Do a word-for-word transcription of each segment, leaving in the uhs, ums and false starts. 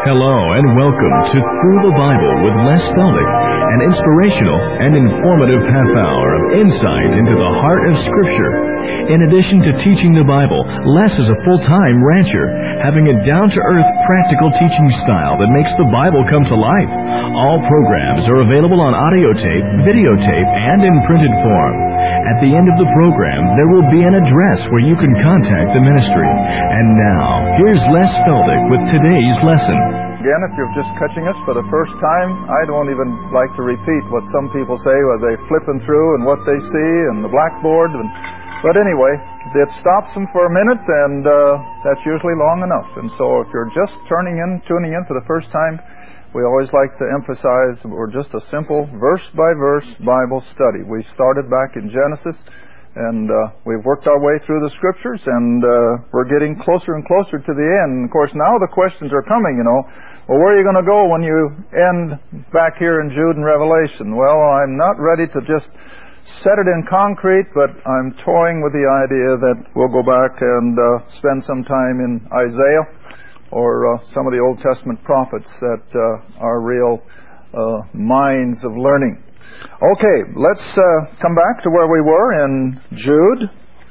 Hello and welcome to Through the Bible with Les Feldick, an inspirational and informative half hour of insight into the heart of Scripture. In addition to teaching the Bible, Les is a full-time rancher, having a down-to-earth, practical teaching style that makes the Bible come to life. All programs are available on audio tape, videotape, and in printed form. At the end of the program, there will be an address where you can contact the ministry. And now, here's Les Feldick with today's lesson. Again, if you're just catching us for the first time, I don't even like to repeat what some people say when they're flipping through and what they see and the blackboard. And, but anyway, it stops them for a minute, and uh, that's usually long enough. And so if you're just turning in, tuning in for the first time, we always like to emphasize we're just a simple verse-by-verse Bible study. We started back in Genesis, and uh, we've worked our way through the Scriptures, and uh, we're getting closer and closer to the end. And of course, now the questions are coming, you know. Well, where are you going to go when you end back here in Jude and Revelation? Well, I'm not ready to just set it in concrete, but I'm toying with the idea that we'll go back and uh, spend some time in Isaiah, or uh, some of the Old Testament prophets that uh, are real uh, minds of learning. Okay, let's uh, come back to where we were in Jude,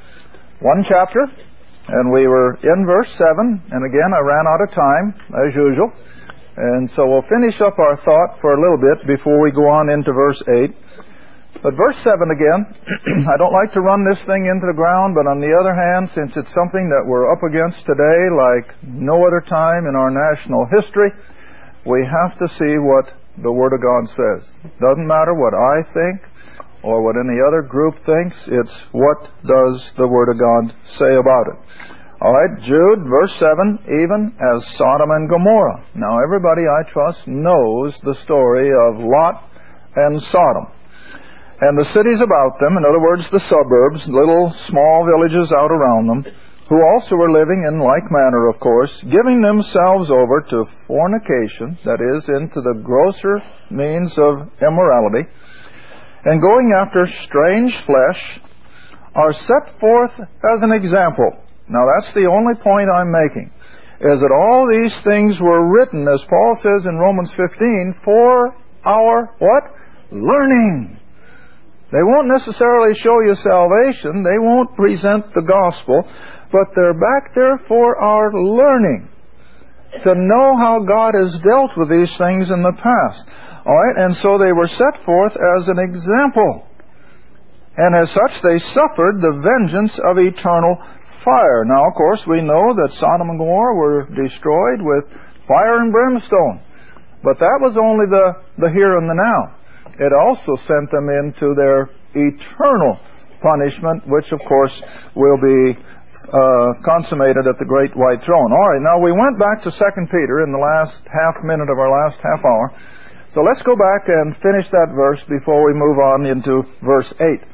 one chapter, and we were in verse seven, and again I ran out of time, as usual, and so we'll finish up our thought for a little bit before we go on into verse eight. But verse seven again, I don't like to run this thing into the ground, but on the other hand, since it's something that we're up against today like no other time in our national history, we have to see what the Word of God says. Doesn't matter what I think or what any other group thinks, it's what does the Word of God say about it. All right, Jude, verse seven, even as Sodom and Gomorrah. Now everybody, I trust, knows the story of Lot and Sodom and the cities about them, in other words, the suburbs, little small villages out around them, who also were living in like manner, of course, giving themselves over to fornication, that is, into the grosser means of immorality, and going after strange flesh, are set forth as an example. Now that's the only point I'm making, is that all these things were written, as Paul says in Romans fifteen, for our, what? Learning. They won't necessarily show you salvation, they won't present the gospel, but they're back there for our learning, to know how God has dealt with these things in the past. All right, and so they were set forth as an example. And as such, they suffered the vengeance of eternal fire. Now, of course, we know that Sodom and Gomorrah were destroyed with fire and brimstone. But that was only the, the here and the now. It also sent them into their eternal punishment, which, of course, will be uh, consummated at the great white throne. All right, now we went back to Second Peter in the last half minute of our last half hour. So let's go back and finish that verse before we move on into verse eight.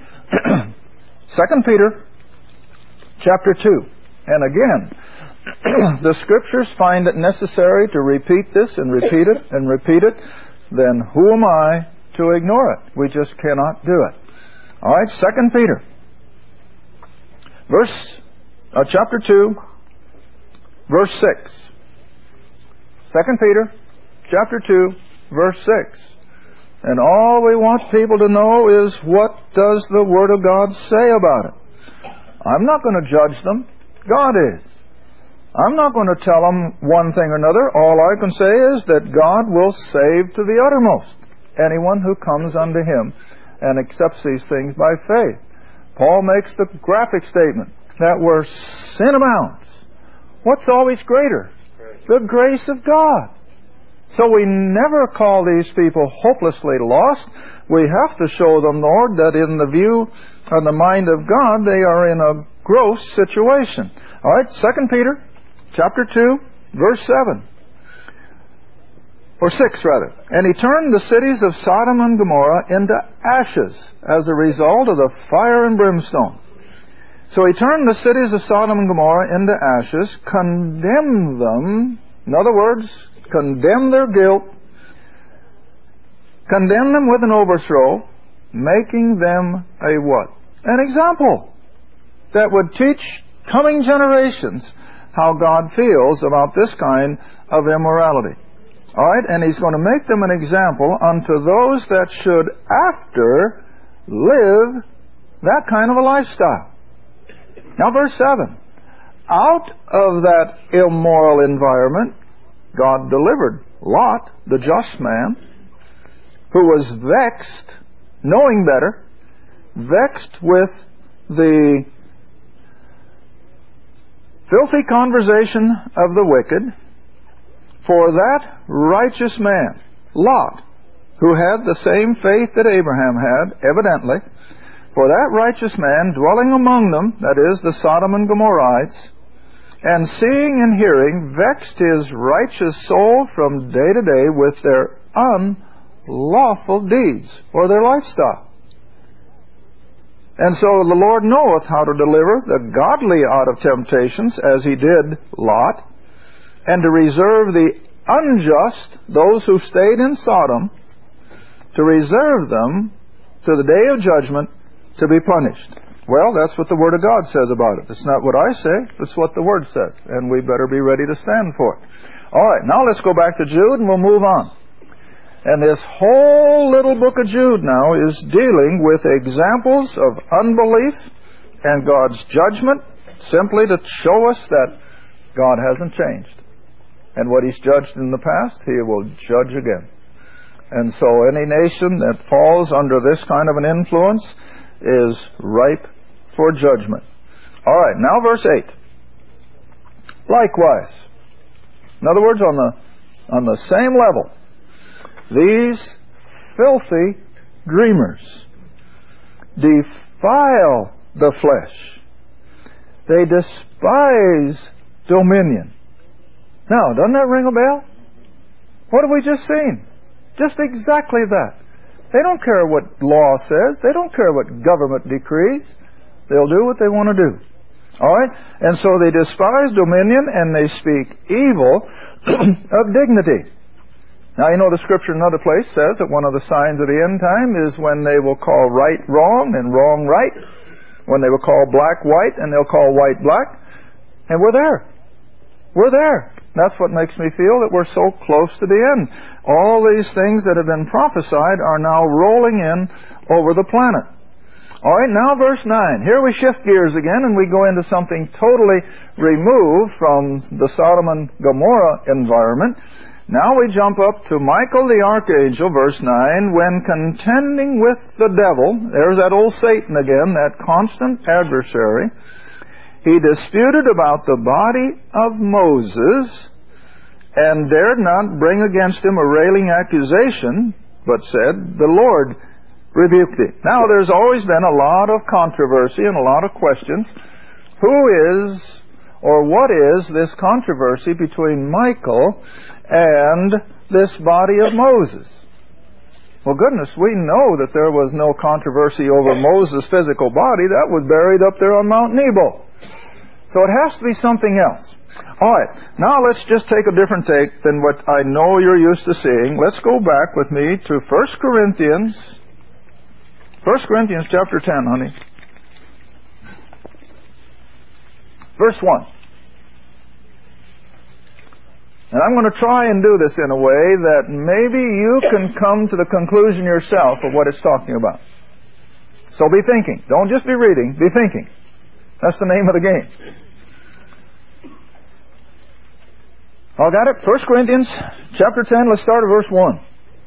Second Peter, chapter two. And again, the Scriptures find it necessary to repeat this and repeat it and repeat it. Then who am I to ignore it? We just cannot do it. All right, Second Peter, verse, uh, chapter two, verse six. Second Peter, chapter two, verse six. And all we want people to know is, what does the Word of God say about it? I'm not going to judge them. God is. I'm not going to tell them one thing or another. All I can say is that God will save to the uttermost anyone who comes unto Him and accepts these things by faith. Paul makes the graphic statement that where sin abounds, what's always greater? The grace of God. So we never call these people hopelessly lost. We have to show them, Lord, that in the view and the mind of God, they are in a gross situation. All right, Second Peter, chapter two, verse seven. Or six, rather. And he turned the cities of Sodom and Gomorrah into ashes as a result of the fire and brimstone. So he turned the cities of Sodom and Gomorrah into ashes, condemned them, in other words, condemned their guilt, condemned them with an overthrow, making them a what? An example that would teach coming generations how God feels about this kind of immorality. All right, and He's going to make them an example unto those that should after live that kind of a lifestyle. Now, verse seven. Out of that immoral environment, God delivered Lot, the just man, who was vexed, knowing better, vexed with the filthy conversation of the wicked, for that righteous man, Lot, who had the same faith that Abraham had, evidently, for that righteous man dwelling among them, that is, the Sodom and Gomorrites, and seeing and hearing, vexed his righteous soul from day to day with their unlawful deeds, or their lifestyle. And so the Lord knoweth how to deliver the godly out of temptations, as He did Lot, and to reserve the unjust, those who stayed in Sodom, to reserve them to the day of judgment to be punished. Well, that's what the Word of God says about it. It's not what I say, it's what the Word says. And we better be ready to stand for it. All right, now let's go back to Jude and we'll move on. And this whole little book of Jude now is dealing with examples of unbelief and God's judgment, simply to show us that God hasn't changed. And what He's judged in the past, He will judge again. And so any nation that falls under this kind of an influence is ripe for judgment. All right, now verse eight. Likewise, in other words, on the on the same level, these filthy dreamers defile the flesh. They despise dominion. Now, doesn't that ring a bell? What have we just seen? Just exactly that. They don't care what law says. They don't care what government decrees. They'll do what they want to do. All right? And so they despise dominion and they speak evil of dignity. Now, you know, the Scripture in another place says that one of the signs of the end time is when they will call right wrong and wrong right. When they will call black white and they'll call white black. And we're there. We're there. That's what makes me feel that we're so close to the end. All these things that have been prophesied are now rolling in over the planet. All right, now verse nine. Here we shift gears again and we go into something totally removed from the Sodom and Gomorrah environment. Now we jump up to Michael the archangel, verse nine, when contending with the devil, there's that old Satan again, that constant adversary, he disputed about the body of Moses and dared not bring against him a railing accusation, but said, the Lord rebuked thee. Now, there's always been a lot of controversy and a lot of questions. Who is, or what is this controversy between Michael and this body of Moses? Well, goodness, we know that there was no controversy over Moses' physical body. That was buried up there on Mount Nebo. So it has to be something else. All right, now let's just take a different take than what I know you're used to seeing. Let's go back with me to First Corinthians. First Corinthians chapter ten, honey. Verse one. And I'm going to try and do this in a way that maybe you can come to the conclusion yourself of what it's talking about. So be thinking. Don't just be reading, be thinking. That's the name of the game. All got it? First Corinthians chapter ten, let's start at verse one.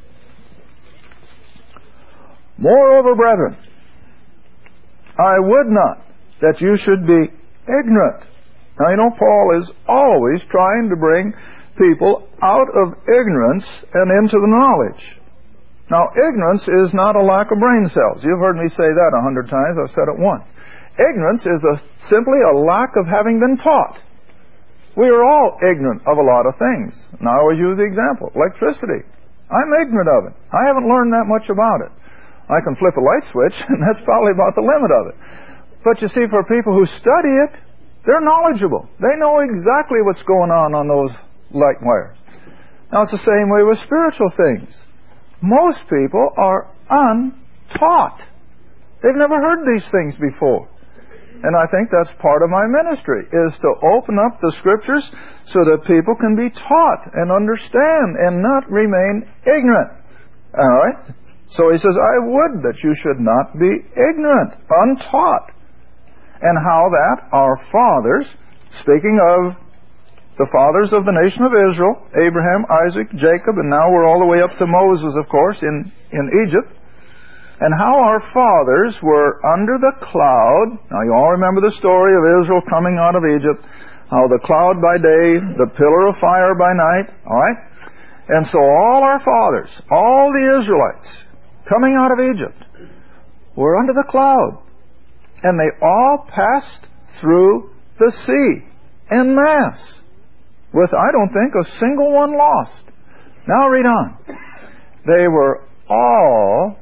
Moreover, brethren, I would not that you should be ignorant. Now, you know, Paul is always trying to bring people out of ignorance and into the knowledge. Now, ignorance is not a lack of brain cells. You've heard me say that a hundred times. I've said it once. Ignorance is a, simply a lack of having been taught. We are all ignorant of a lot of things. And I always use the example, electricity. I'm ignorant of it. I haven't learned that much about it. I can flip a light switch, and that's probably about the limit of it. But you see, for people who study it, they're knowledgeable. They know exactly what's going on on those light wires. Now, it's the same way with spiritual things. Most people are untaught. They've never heard these things before. And I think that's part of my ministry, is to open up the Scriptures so that people can be taught and understand and not remain ignorant. All right? So he says, I would that you should not be ignorant, untaught. And how that our fathers, speaking of the fathers of the nation of Israel, Abraham, Isaac, Jacob, and now we're all the way up to Moses, of course, in, in Egypt, and how our fathers were under the cloud. Now you all remember the story of Israel coming out of Egypt, how the cloud by day, the pillar of fire by night, all right? And so all our fathers, all the Israelites coming out of Egypt were under the cloud, and they all passed through the sea en masse, with, I don't think, a single one lost. Now read on. They were all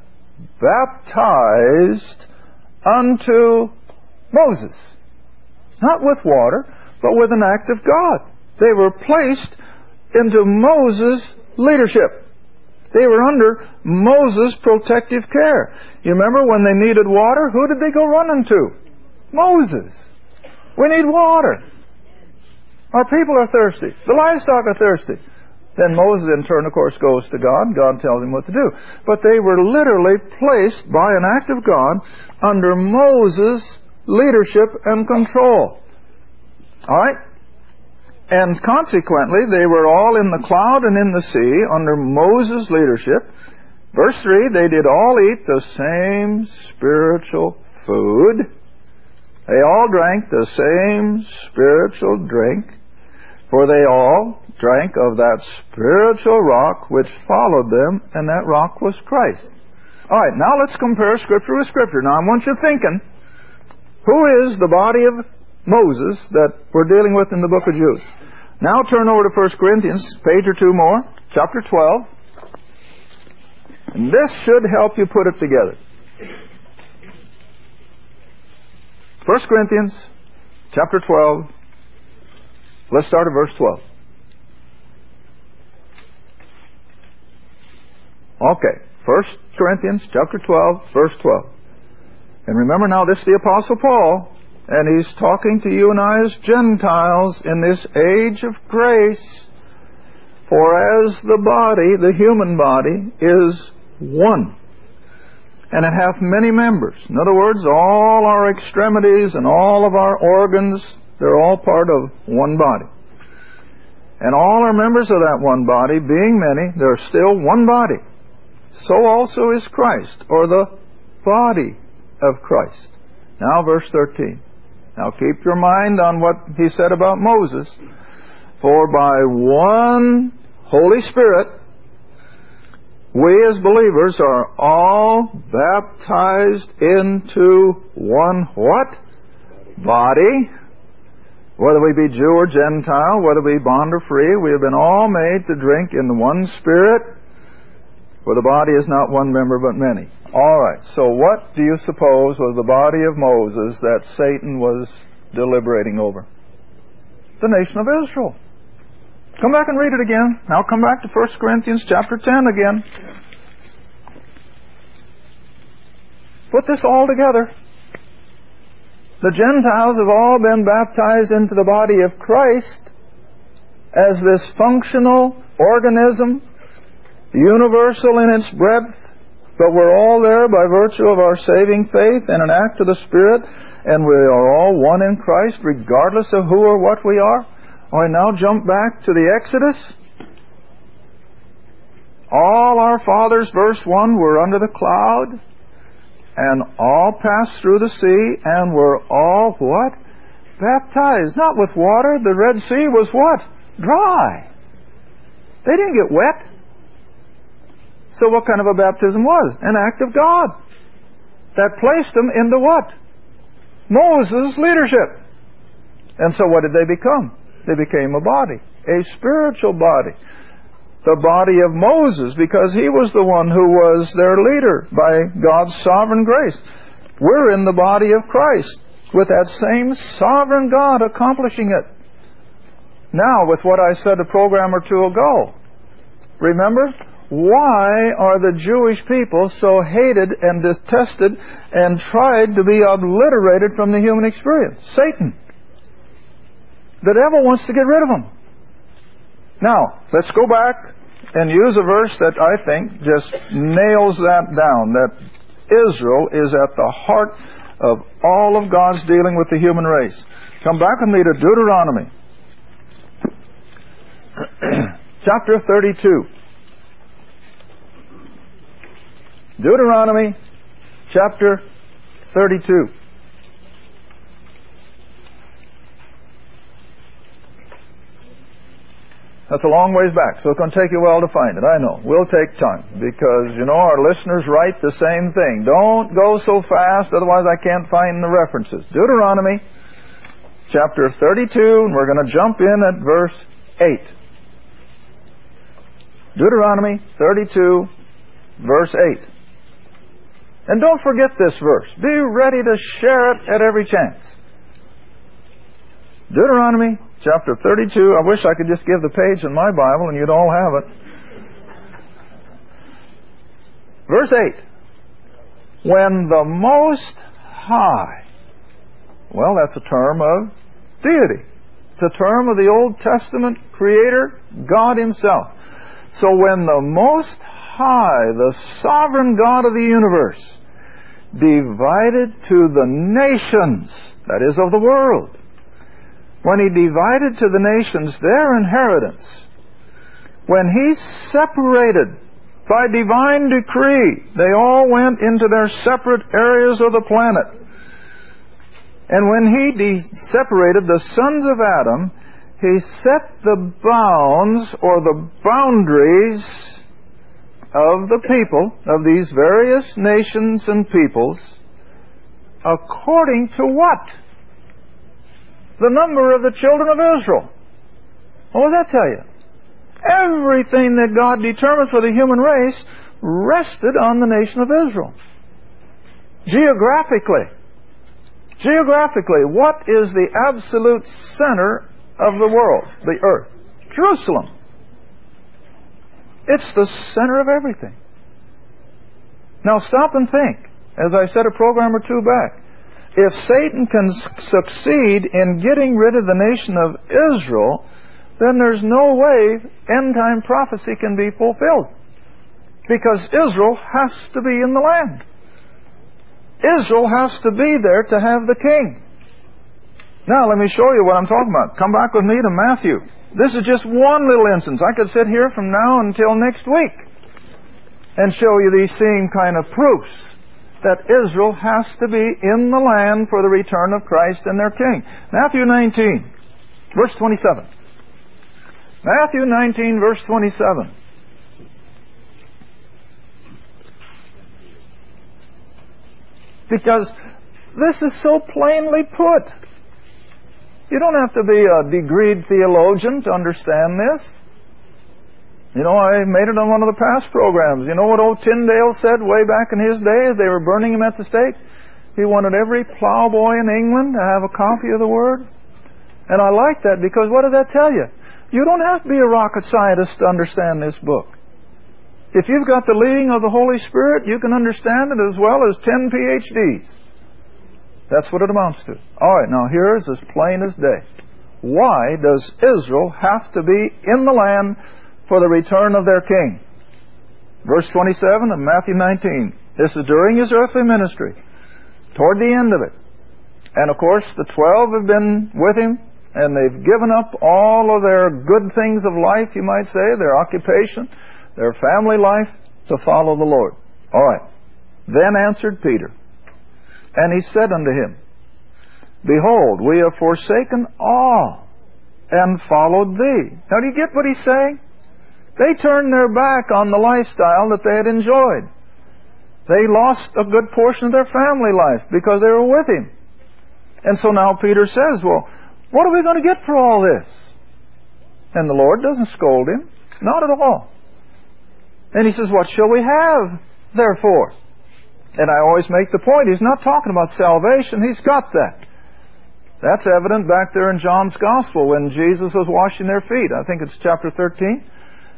baptized unto Moses. Not with water, but with an act of God. They were placed into Moses' leadership. They were under Moses' protective care. You remember when they needed water, who did they go running to? Moses. We need water. Our people are thirsty. The livestock are thirsty. Then Moses, in turn, of course, goes to God. God tells him what to do. But they were literally placed by an act of God under Moses' leadership and control. All right? And consequently, they were all in the cloud and in the sea under Moses' leadership. Verse three, they did all eat the same spiritual food. They all drank the same spiritual drink, for they all drank of that spiritual rock which followed them, and that rock was Christ. All right, now let's compare Scripture with Scripture. Now I want you thinking, who is the body of Moses that we're dealing with in the book of Jude? Now turn over to First Corinthians, page or two more, chapter twelve. And this should help you put it together. First Corinthians, chapter twelve. Let's start at verse twelve. Okay, First Corinthians, chapter twelve, verse twelve. And remember now, this is the Apostle Paul, and he's talking to you and I as Gentiles in this age of grace. For as the body, the human body, is one, and it hath many members. In other words, all our extremities and all of our organs, they're all part of one body. And all are members of that one body, being many, they're still one body. So also is Christ, or the body of Christ. Now verse thirteen. Now keep your mind on what he said about Moses. For by one Holy Spirit, we as believers are all baptized into one what? Body. Whether we be Jew or Gentile, whether we be bond or free, we have been all made to drink in the one Spirit. For the body is not one member but many. All right, so what do you suppose was the body of Moses that Satan was deliberating over? The nation of Israel. Come back and read it again. Now come back to First Corinthians chapter ten again. Put this all together. The Gentiles have all been baptized into the body of Christ as this functional organism, universal in its breadth, but we're all there by virtue of our saving faith and an act of the Spirit, and we are all one in Christ regardless of who or what we are. All right, now jump back to the Exodus. All our fathers, verse one, were under the cloud, and all passed through the sea, and were all what? Baptized. Not with water. The Red Sea was what? Dry. They didn't get wet. So what kind of a baptism was? An act of God that placed them into what? Moses' leadership. And so what did they become? They became a body, a spiritual body. The body of Moses, because he was the one who was their leader by God's sovereign grace. We're in the body of Christ with that same sovereign God accomplishing it. Now, with what I said a program or two ago, remember, Why are the Jewish people so hated and detested and tried to be obliterated from the human experience? Satan. The devil wants to get rid of them. Now, let's go back and use a verse that I think just nails that down, that Israel is at the heart of all of God's dealing with the human race. Come back with me to Deuteronomy. Chapter thirty-two. Deuteronomy chapter thirty-two. That's a long ways back, so it's going to take you a while to find it. I know. We'll take time because, you know, our listeners write the same thing. Don't go so fast, otherwise I can't find the references. Deuteronomy chapter thirty-two, and we're going to jump in at verse eight. Deuteronomy thirty-two, verse eight. And don't forget this verse. Be ready to share it at every chance. Deuteronomy chapter thirty-two. I wish I could just give the page in my Bible and you'd all have it. Verse eight. When the Most High. Well, that's a term of deity. It's a term of the Old Testament Creator, God Himself. So when the Most High, the sovereign God of the universe, divided to the nations, that is, of the world, when He divided to the nations their inheritance, when He separated by divine decree, they all went into their separate areas of the planet. And when He de- separated the sons of Adam, He set the bounds or the boundaries of the people, of these various nations and peoples, according to what? The number of the children of Israel. What does that tell you? Everything that God determined for the human race rested on the nation of Israel. Geographically. Geographically, what is the absolute center of the world, the earth? Jerusalem. It's the center of everything. Now stop and think. As I said a program or two back, if Satan can succeed in getting rid of the nation of Israel, then there's no way end-time prophecy can be fulfilled. Because Israel has to be in the land. Israel has to be there to have the king. Now let me show you what I'm talking about. Come back with me to Matthew. This is just one little instance. I could sit here from now until next week and show you these same kind of proofs that Israel has to be in the land for the return of Christ and their king. Matthew nineteen, verse twenty-seven. Matthew nineteen, verse twenty-seven. Because this is so plainly put. You don't have to be a degreed theologian to understand this. You know, I made it on one of the past programs. You know what old Tyndale said way back in his day as they were burning him at the stake? He wanted every plowboy in England to have a copy of the Word. And I like that because what does that tell you? You don't have to be a rocket scientist to understand this book. If you've got the leading of the Holy Spirit, you can understand it as well as ten P H Ds. That's what it amounts to. All right, now here is as plain as day. Why does Israel have to be in the land for the return of their king? Verse twenty-seven of Matthew nineteen. This is during His earthly ministry, toward the end of it. And of course, the twelve have been with Him, and they've given up all of their good things of life, you might say, their occupation, their family life, to follow the Lord. All right. Then answered Peter, and he said unto him, Behold, we have forsaken all, and followed thee. Now, do you get what he's saying? They turned their back on the lifestyle that they had enjoyed. They lost a good portion of their family life because they were with Him. And so now Peter says, well, what are we going to get for all this? And the Lord doesn't scold him. Not at all. And He says, what shall we have, therefore? And I always make the point, He's not talking about salvation. He's got that. That's evident back there in John's Gospel when Jesus was washing their feet. I think it's chapter thirteen.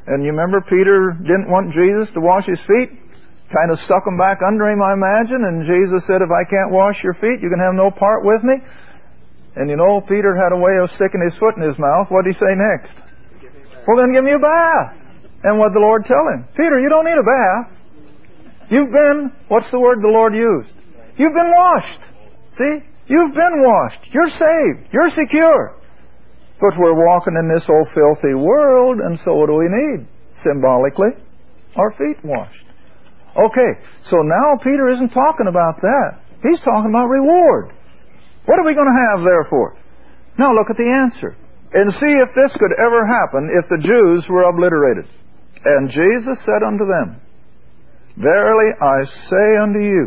And you remember Peter didn't want Jesus to wash his feet? Kind of stuck them back under him, I imagine, and Jesus said, if I can't wash your feet, you can have no part with me. And you know, Peter had a way of sticking his foot in his mouth. What did he say next? Well, then give me a bath. And what did the Lord tell him? Peter, you don't need a bath. You've been, what's the word the Lord used? You've been washed. See? You've been washed. You're saved. You're secure. But we're walking in this old filthy world, and so what do we need? Symbolically, our feet washed. Okay, so now Peter isn't talking about that. He's talking about reward. What are we going to have, therefore? Now look at the answer. And see if this could ever happen if the Jews were obliterated. And Jesus said unto them, Verily I say unto you,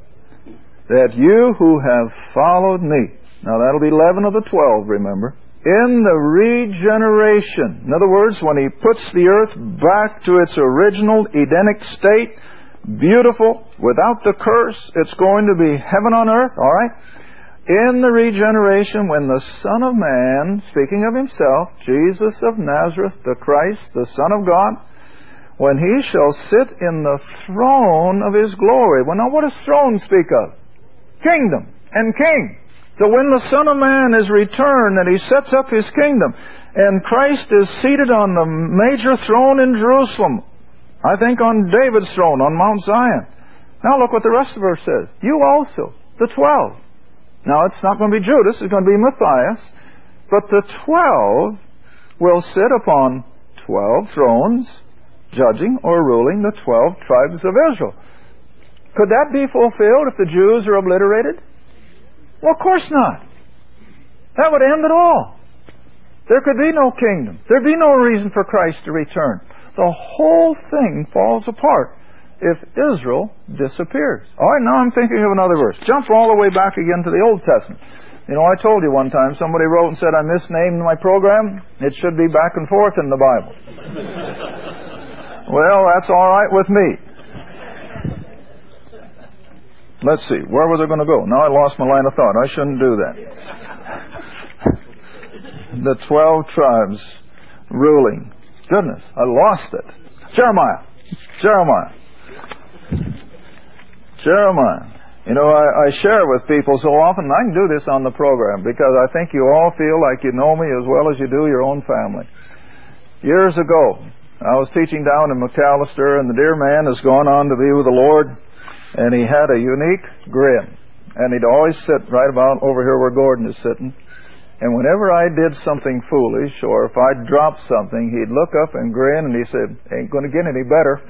that you who have followed me, now that'll be eleven of the twelve, remember, in the regeneration, in other words, when He puts the earth back to its original Edenic state, beautiful, without the curse, it's going to be heaven on earth, all right? In the regeneration, when the Son of Man, speaking of Himself, Jesus of Nazareth, the Christ, the Son of God, when He shall sit in the throne of His glory. Well, now what does throne speak of? Kingdom and king. So when the Son of Man is returned and He sets up His kingdom, and Christ is seated on the major throne in Jerusalem, I think on David's throne, on Mount Zion. Now look what the rest of the verse says. You also, the twelve. Now it's not going to be Judas, it's going to be Matthias. But the twelve will sit upon twelve thrones, judging or ruling the twelve tribes of Israel. Could that be fulfilled if the Jews are obliterated? Well, of course not. That would end it all. There could be no kingdom. There'd be no reason for Christ to return. The whole thing falls apart if Israel disappears. All right, now I'm thinking of another verse. Jump all the way back again to the Old Testament. You know, I told you one time, somebody wrote and said I misnamed my program. It should be back and forth in the Bible. Well, that's all right with me. Let's see, where was I going to go? Now I lost my line of thought. I shouldn't do that. The twelve tribes ruling. Goodness, I lost it. Jeremiah. Jeremiah. Jeremiah. You know, I, I share with people so often, and I can do this on the program, because I think you all feel like you know me as well as you do your own family. Years ago, I was teaching down in McAllister, and the dear man has gone on to be with the Lord, and he had a unique grin. And he'd always sit right about over here where Gordon is sitting. And whenever I did something foolish, or if I dropped something, he'd look up and grin, and he said, ain't going to get any better.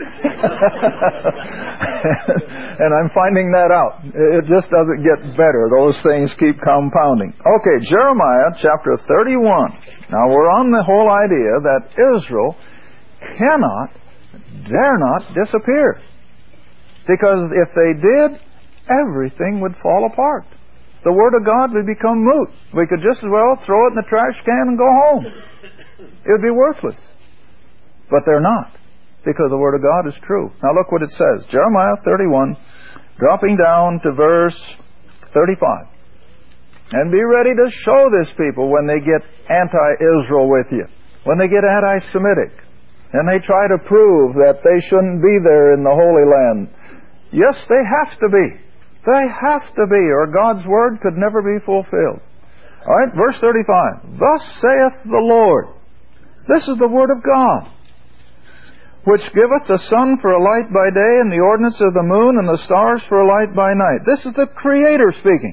And I'm finding that out. It just doesn't get better. Those things keep compounding. Okay, Jeremiah chapter thirty-one. Now we're on the whole idea that Israel cannot, dare not disappear. Because if they did, everything would fall apart. The Word of God would become moot. We could just as well throw it in the trash can and go home. It would be worthless. But they're not, because the Word of God is true. Now look what it says. Jeremiah thirty-one, dropping down to verse thirty-five. And be ready to show this people when they get anti-Israel with you, when they get anti-Semitic, and they try to prove that they shouldn't be there in the Holy Land. Yes, they have to be. They have to be, or God's Word could never be fulfilled. All right, verse thirty-five. Thus saith the Lord. This is the Word of God, which giveth the sun for a light by day, and the ordinance of the moon and the stars for a light by night. This is the Creator speaking.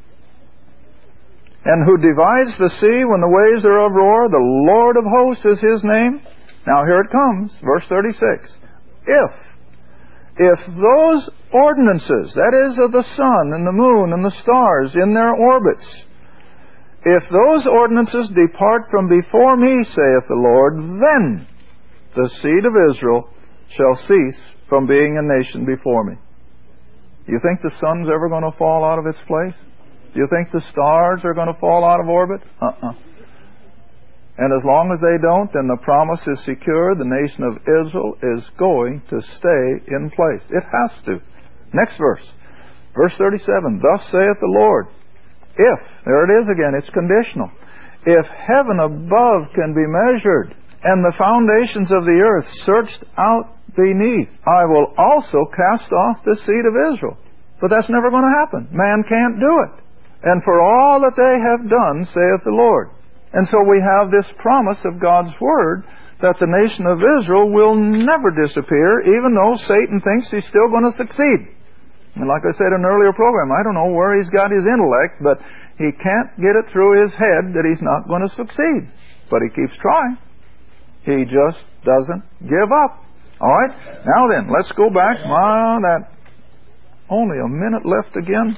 And who divides the sea when the waves thereof roar, the Lord of hosts is His name. Now here it comes, verse thirty-six. If If those ordinances, that is of the sun and the moon and the stars in their orbits, if those ordinances depart from before me, saith the Lord, then the seed of Israel shall cease from being a nation before me. Do you think the sun's ever going to fall out of its place? Do you think the stars are going to fall out of orbit? Uh-uh. And as long as they don't, then the promise is secure. The nation of Israel is going to stay in place. It has to. Next verse. Verse thirty-seven. Thus saith the Lord. If, there it is again, it's conditional. If heaven above can be measured, and the foundations of the earth searched out beneath, I will also cast off the seed of Israel. But that's never going to happen. Man can't do it. And for all that they have done, saith the Lord. And so we have this promise of God's Word that the nation of Israel will never disappear, even though Satan thinks he's still going to succeed. And like I said in an earlier program, I don't know where he's got his intellect, but he can't get it through his head that he's not going to succeed. But he keeps trying. He just doesn't give up. All right? Now then, let's go back. My, that only a minute left again.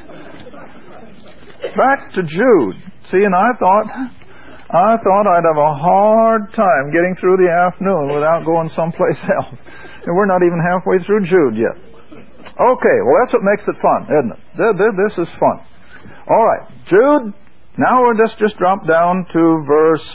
Back to Jude. See, and I thought, I thought I'd have a hard time getting through the afternoon without going someplace else. And we're not even halfway through Jude yet. Okay, well that's what makes it fun, isn't it? This is fun. All right, Jude. Now we'll just just drop down to verse.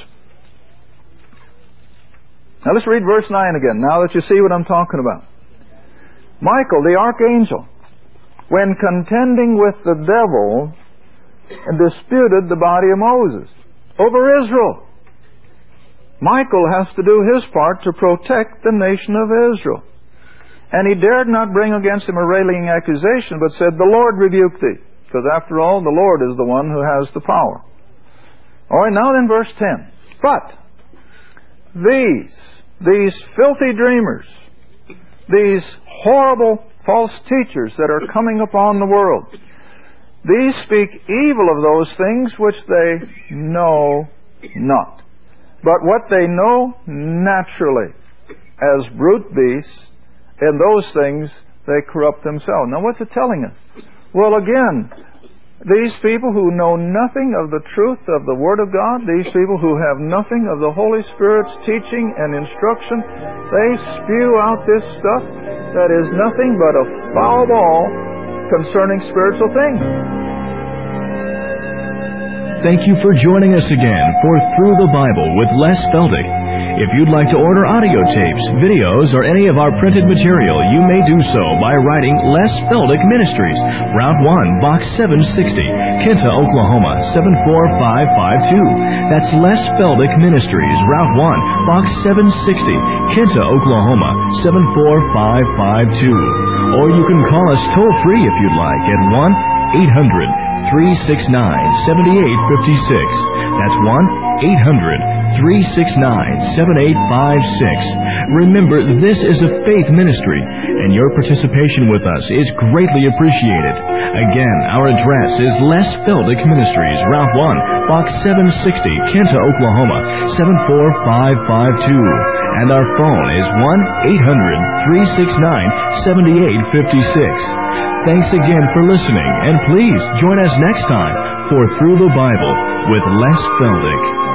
Now let's read verse nine again. Now that you see what I'm talking about. Michael, the archangel, when contending with the devil, disputed the body of Moses over Israel. Michael has to do his part to protect the nation of Israel. And he dared not bring against him a railing accusation, but said, the Lord rebuke thee. Because after all, the Lord is the one who has the power. All right, now then verse ten. But these, these filthy dreamers, these horrible false teachers that are coming upon the world, these speak evil of those things which they know not. But what they know naturally, as brute beasts, in those things they corrupt themselves. Now what's it telling us? Well, again, these people who know nothing of the truth of the Word of God, these people who have nothing of the Holy Spirit's teaching and instruction, they spew out this stuff that is nothing but a foul ball concerning spiritual things. Thank you for joining us again for Through the Bible with Les Feldick. If you'd like to order audio tapes, videos, or any of our printed material, you may do so by writing Les Feldick Ministries, Route one, Box seven sixty, Kinta, Oklahoma, seven four five five two. That's Les Feldick Ministries, Route one, Box seven sixty, Kinta, Oklahoma, seven four five five two. Or you can call us toll-free if you'd like at one eight hundred three six nine seven eight five six. That's one eight hundred three six nine seven eight five six. Remember, this is a faith ministry, and your participation with us is greatly appreciated. Again, our address is Les Feldick Ministries, Route one, Box seven sixty, Kinta, Oklahoma, seven four five five two. And our phone is one eight hundred three six nine seven eight five six. Thanks again for listening, and please join us next time for Through the Bible with Les Feldick.